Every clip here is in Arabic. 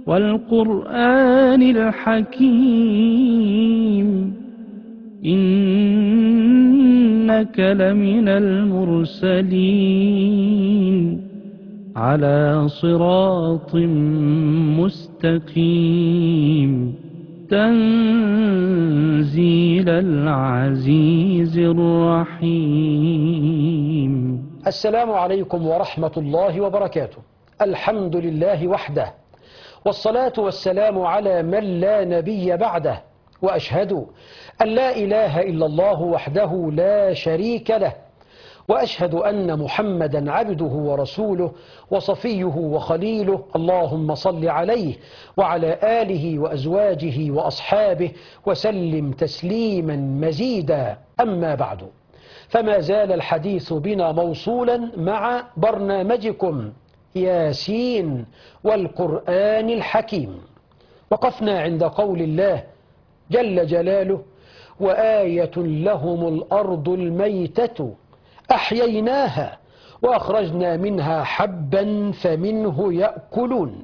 والقرآن الحكيم إنك لمن المرسلين على صراط مستقيم تنزيل العزيز الرحيم. السلام عليكم ورحمة الله وبركاته. الحمد لله وحده، والصلاة والسلام على من لا نبي بعده، وأشهد أن لا إله إلا الله وحده لا شريك له، وأشهد أن محمدا عبده ورسوله وصفيه وخليله. اللهم صل عليه وعلى آله وأزواجه وأصحابه وسلم تسليما مزيدا. أما بعد، فما زال الحديث بنا موصولا مع برنامجكم ياسين والقرآن الحكيم. وقفنا عند قول الله جل جلاله: وآية لهم الأرض الميتة أحييناها وأخرجنا منها حبا فمنه يأكلون.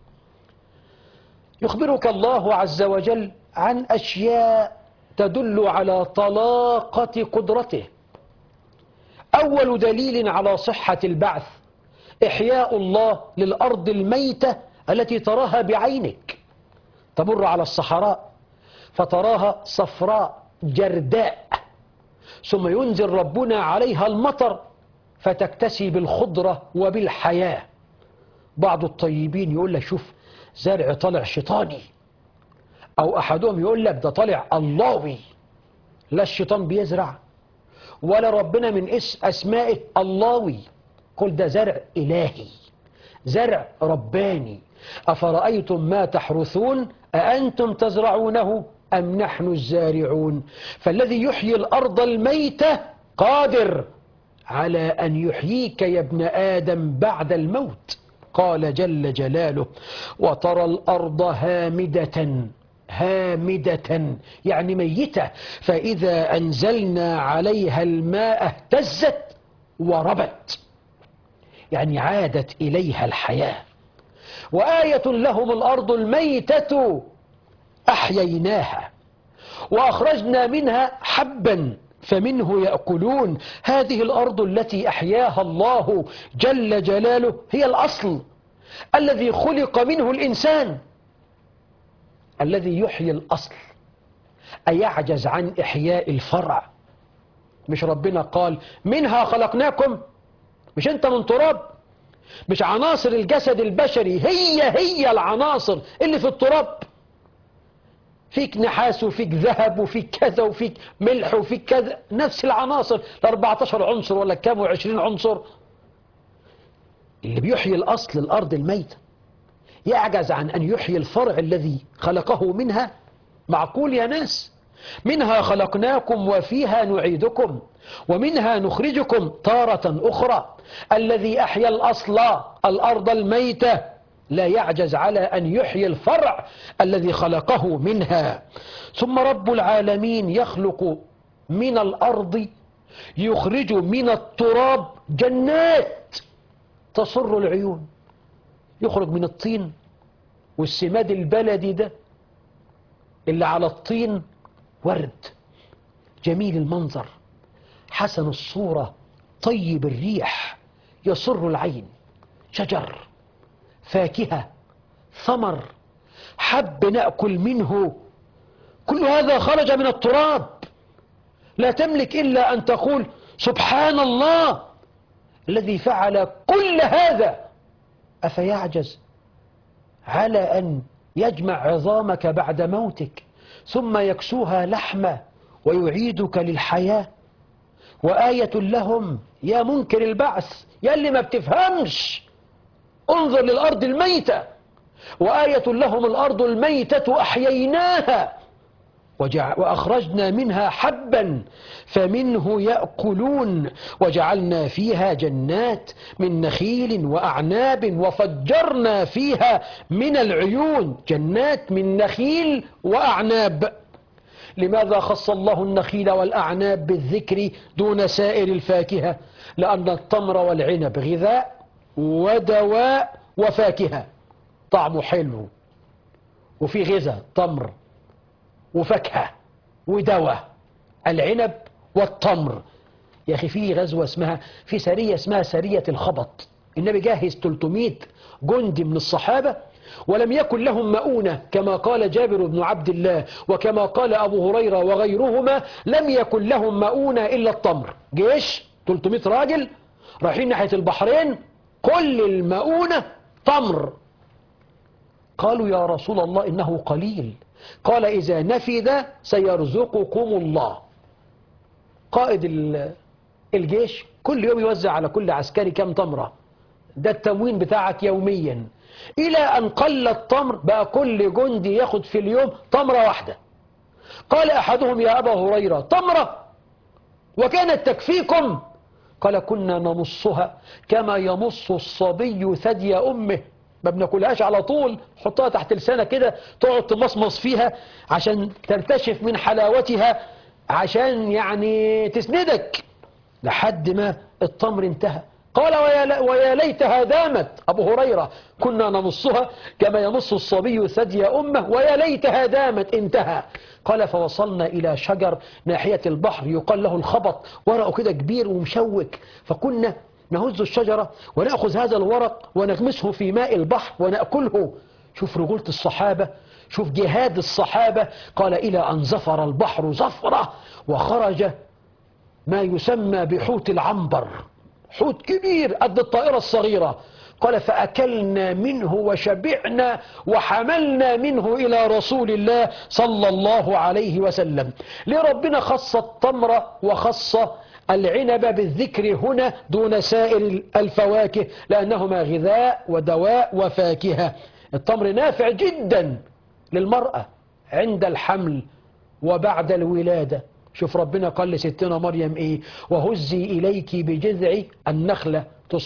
يخبرك الله عز وجل عن أشياء تدل على طلاقة قدرته. أول دليل على صحة البعث إحياء الله للأرض الميتة التي تراها بعينك، تمر على الصحراء فتراها صفراء جرداء، ثم ينزل ربنا عليها المطر فتكتسي بالخضرة وبالحياة. بعض الطيبين يقول لك شوف زرع طلع شيطاني، أو أحدهم يقول لك ده طلع اللهوي. لا الشيطان بيزرع ولا ربنا من أسمائه اللهوي، قل ده زرع إلهي، زرع رباني. أفرأيتم ما تحرثون أأنتم تزرعونه أم نحن الزارعون؟ فالذي يحيي الأرض الميتة قادر على أن يحييك يا ابن آدم بعد الموت. قال جل جلاله: وترى الأرض هامدة، هامدة يعني ميتة، فإذا أنزلنا عليها الماء اهتزت وربت، يعني عادت إليها الحياة. وآية لهم الأرض الميتة أحييناها وأخرجنا منها حبا فمنه يأكلون. هذه الأرض التي أحياها الله جل جلاله هي الأصل الذي خلق منه الإنسان. الذي يحيي الأصل أيعجز عن إحياء الفرع؟ مش ربنا قال منها خلقناكم؟ مش أنت من تراب؟ مش عناصر الجسد البشري هي العناصر اللي في التراب؟ فيك نحاس وفيك ذهب وفيك كذا وفيك ملح وفيك كذا، نفس العناصر، 14 عنصر ولا كام و20 عنصر. اللي بيحيي الأصل الأرض الميتة يعجز عن أن يحيي الفرع الذي خلقه منها؟ معقول يا ناس؟ منها خلقناكم وفيها نعيدكم ومنها نخرجكم تارة أخرى. الذي أحيا الأصل الأرض الميتة لا يعجز على أن يحيي الفرع الذي خلقه منها. ثم رب العالمين يخلق من الأرض، يخرج من التراب جنات تسر العيون. يخرج من الطين والسماد البلدي ده اللي على الطين ورد جميل المنظر، حسن الصورة، طيب الريح، يسر العين، شجر، فاكهة، ثمر، حب نأكل منه. كل هذا خرج من التراب. لا تملك إلا أن تقول سبحان الله الذي فعل كل هذا. أفيعجز على أن يجمع عظامك بعد موتك ثم يكسوها لحمة ويعيدك للحياة؟ وآية لهم يا منكر البعث، يا اللي ما بتفهمش، انظر للأرض الميتة. وآية لهم الأرض الميتة أحييناها وأخرجنا منها حبا فمنه يأكلون وجعلنا فيها جنات من نخيل وأعناب وفجرنا فيها من العيون. جنات من نخيل وأعناب. لماذا خص الله النخيل والأعناب بالذكر دون سائر الفاكهة؟ لأن التمر والعنب غذاء ودواء وفاكهة، طعمه حلو وفي غذاء تمر وفاكهة ودواء، العنب والتمر. يا أخي في سرية اسمها سرية الخبط، النبي جهز 300 جندي من الصحابة ولم يكن لهم مؤونة، كما قال جابر بن عبد الله وكما قال أبو هريرة وغيرهما، لم يكن لهم مؤونة إلا التمر. جيش 300 راجل رايحين ناحية البحرين، كل المؤونة تمر. قالوا يا رسول الله إنه قليل، قال إذا نفذ سيرزقكم الله. قائد الجيش كل يوم يوزع على كل عسكري كم تمرة، ده التموين بتاعك يوميا، إلى أن قل التمر بقى كل جندي ياخد في اليوم تمرة واحدة. قال أحدهم يا أبا هريرة تمرة وكانت تكفيكم؟ قال كنا نمصها كما يمص الصبي ثدي أمه، ما بناكلهاش على طول، حطها تحت لسانك كده تقعد تمصمص فيها عشان ترتشف من حلاوتها، عشان يعني تسندك لحد ما التمر انتهى. قال ويا ليتها دامت. أبو هريرة كنا نمصها كما يمص الصبي ثدي أمه ويا ليتها دامت. انتهى. قال فوصلنا إلى شجر ناحية البحر يقال له الخبط، ورقه كده كبير ومشوك، فكنا نهز الشجرة ونأخذ هذا الورق ونغمسه في ماء البحر ونأكله. شوف رجولة الصحابة، شوف جهاد الصحابة. قال إلى أن زفر البحر زفرة وخرج ما يسمى بحوت العنبر، حوت كبير قد الطائرة الصغيرة. قال فأكلنا منه وشبعنا وحملنا منه إلى رسول الله صلى الله عليه وسلم. ليه ربنا خص التمر وخص العنب بالذكر هنا دون سائر الفواكه؟ لأنهما غذاء ودواء وفاكهة. التمر نافع جدا للمرأة عند الحمل وبعد الولادة. شوف ربنا قال لستنا مريم ايه؟ وهزي إليك بجذع النخلة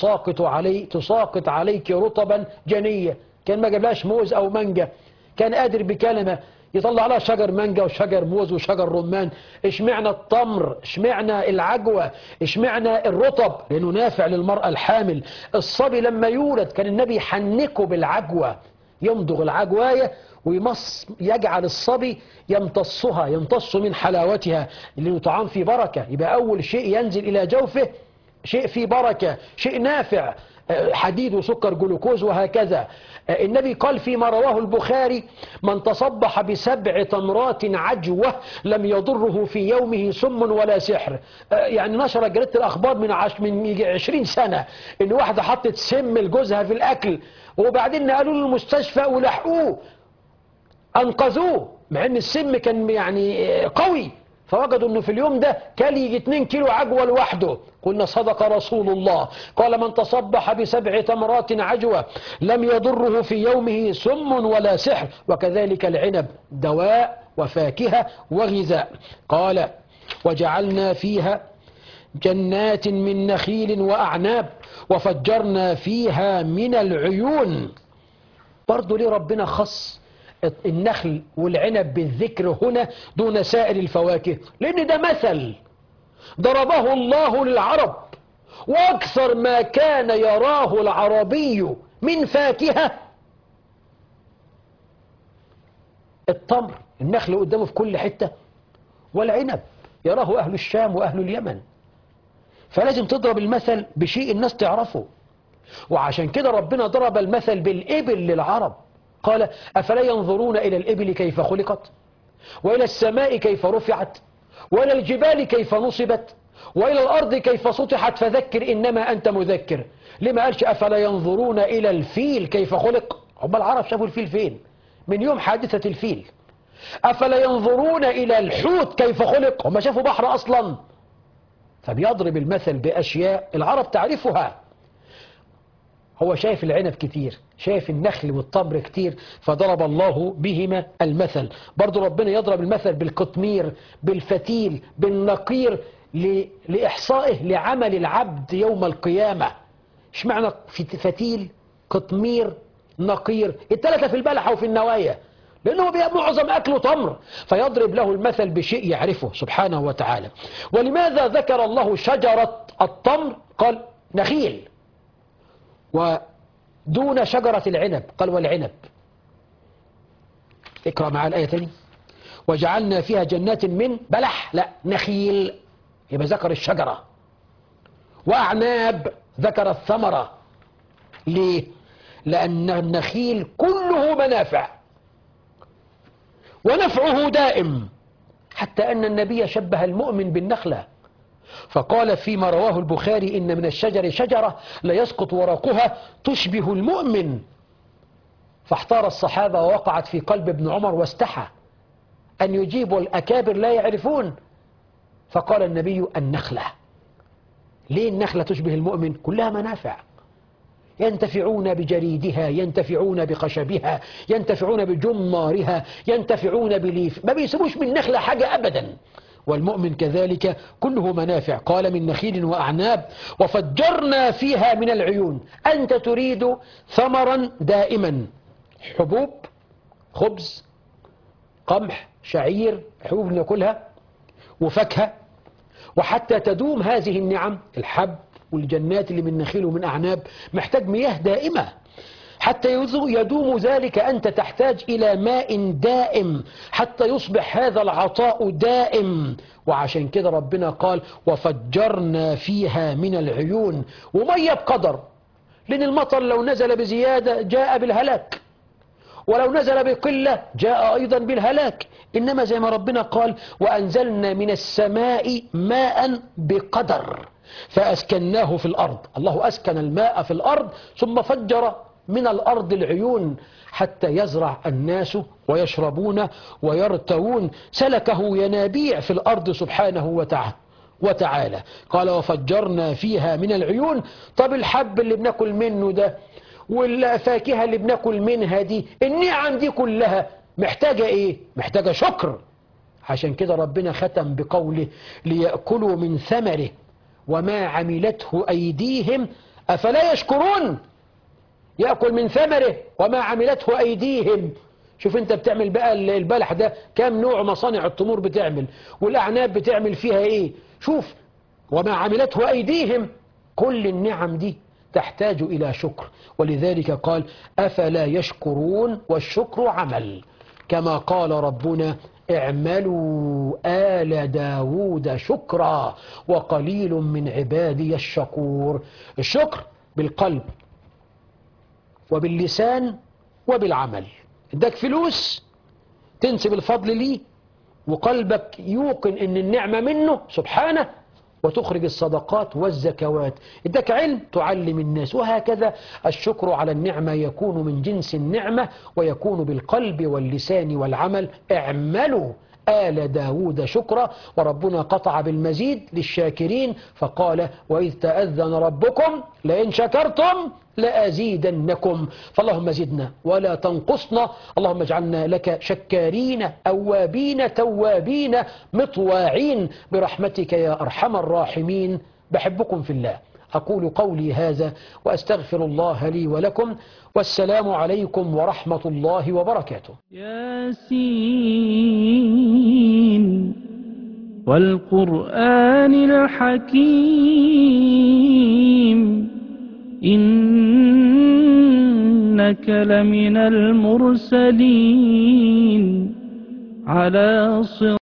تساقط عليك رطبا جنية. كان ما جابلهاش موز أو مانجا، كان قادر بكلمة يطلع لها شجر مانجا وشجر موز وشجر رمان. اشمعنا التمر، اشمعنا العجوة، اشمعنا الرطب؟ لأنه نافع للمرأة الحامل. الصبي لما يولد كان النبي يحنكه بالعجوة، يمضغ العجواية يجعل الصبي يمتص من حلاوتها، لأنه طعام فيه بركة. يبقى أول شيء ينزل إلى جوفه شيء فيه بركة، شيء نافع، حديد وسكر جلوكوز وهكذا. النبي قال فيما رواه البخاري من تصبح ب7 تمرات عجوة لم يضره في يومه سم ولا سحر. يعني نشر جريدة الأخبار من 20 سنة إن واحدة حطت سم لجوزها في الأكل، وبعدين نقلوا له المستشفى ولحقوه أنقذوه، مع أن السم كان يعني قوي، فوجدوا أنه في اليوم ده كان يجي 2 كيلو عجوة لوحده. قلنا صدق رسول الله، قال من تصبح ب7 تمرات عجوة لم يضره في يومه سم ولا سحر. وكذلك العنب دواء وفاكهة وغذاء. قال وجعلنا فيها جنات من نخيل وأعناب وفجرنا فيها من العيون. برضو ليه ربنا خص النخل والعنب بالذكر هنا دون سائر الفواكه؟ لأن ده مثل ضربه الله للعرب، وأكثر ما كان يراه العربي من فاكهة التمر. النخل قدامه في كل حتة، والعنب يراه أهل الشام وأهل اليمن. فلازم تضرب المثل بشيء الناس تعرفه. وعشان كده ربنا ضرب المثل بالإبل للعرب، قال أفلا ينظرون إلى الإبل كيف خلقت، وإلى السماء كيف رفعت، وإلى الجبال كيف نصبت، وإلى الأرض كيف سطحت، فذكر إنما أنت مذكر. لما قالش أفلا ينظرون إلى الفيل كيف خلق؟ هم العرب شافوا الفيل فين؟ من يوم حادثة الفيل. أفلا ينظرون إلى الحوت كيف خلق؟ هم شافوا بحر أصلا. فبيضرب المثل بأشياء العرب تعرفها. هو شايف العنب كتير، شايف النخل والتمر كتير، فضرب الله بهما المثل. برضو ربنا يضرب المثل بالقطمير، بالفتيل، بالنقير، لإحصائه لعمل العبد يوم القيامة. ايش معنى فتيل، قطمير، نقير؟ الثلاثة في البلحة وفي النوايا، لأنه معظم أكله تمر، فيضرب له المثل بشيء يعرفه سبحانه وتعالى. ولماذا ذكر الله شجرة التمر؟ قال نخيل، ودون شجرة العنب قال والعنب. اقرأ معاه الآية تاني. وجعلنا فيها جنات من بلح، لا نخيل، يبقى ذكر الشجرة. وأعناب، ذكر الثمرة. ليه؟ لأن النخيل كله منافع ونفعه دائم، حتى أن النبي شبه المؤمن بالنخلة فقال فيما رواه البخاري: إن من الشجر شجرة لا يسقط ورقها تشبه المؤمن. فاحتار الصحابة ووقعت في قلب ابن عمر واستحى أن يجيبوا، الأكابر لا يعرفون. فقال النبي: النخلة. ليه النخلة تشبه المؤمن؟ كلها منافع، ينتفعون بجريدها، ينتفعون بخشبها، ينتفعون بجمارها، ينتفعون بليف، ما بيسيبوش من نخلة حاجة أبدا. والمؤمن كذلك كله منافع. قال: من نخيل وأعناب وفجرنا فيها من العيون. أنت تريد ثمرا دائما، حبوب، خبز، قمح، شعير، حبوب ناكلها، وفاكهة، وحتى تدوم هذه النعم، الحب والجنات اللي من نخيل ومن أعناب، محتاج مياه دائمة. حتى يدوم ذلك أنت تحتاج إلى ماء دائم حتى يصبح هذا العطاء دائم. وعشان كده ربنا قال: وفجرنا فيها من العيون. ومية بقدر، لأن المطر لو نزل بزيادة جاء بالهلاك، ولو نزل بقلة جاء أيضا بالهلاك. إنما زي ما ربنا قال: وأنزلنا من السماء ماء بقدر فأسكناه في الأرض. الله أسكن الماء في الأرض ثم فجر من الأرض العيون حتى يزرع الناس ويشربون ويرتوون، سلكه ينابيع في الأرض سبحانه وتعالى. قال: وفجرنا فيها من العيون. طب الحب اللي بناكل منه ده والفاكهة اللي بناكل منها دي، النعم دي كلها محتاجة ايه؟ محتاجة شكر. عشان كده ربنا ختم بقوله: ليأكلوا من ثمره وما عملته أيديهم أفلا يشكرون. يأكل من ثمره وما عملته أيديهم. شوف انت بتعمل بقى البلح ده كام نوع مصانع التمور بتعمل، والأعناب بتعمل فيها ايه. شوف، وما عملته أيديهم، كل النعم دي تحتاج إلى شكر. ولذلك قال: أفلا يشكرون، والشكر عمل، كما قال ربنا: اعملوا آل داود شكرا وقليل من عبادي الشكور. الشكر بالقلب وباللسان وبالعمل. اداك فلوس تنسب الفضل ليه، وقلبك يوقن ان النعمة منه سبحانه، وتخرج الصدقات والزكوات. اداك علم تعلم الناس. وهكذا الشكر على النعمة يكون من جنس النعمة، ويكون بالقلب واللسان والعمل. اعملوا آل داود شكرا. وربنا قطع بالمزيد للشاكرين فقال: وإذ تأذن ربكم لئن شكرتم لأزيدنكم. فاللهم زدنا ولا تنقصنا، اللهم اجعلنا لك شكارين أوابين توابين مطواعين برحمتك يا أرحم الراحمين. بحبكم في الله. أقول قولي هذا وأستغفر الله لي ولكم، والسلام عليكم ورحمة الله وبركاته. ياسين والقرآن الحكيم إنك لمن المرسلين على صراط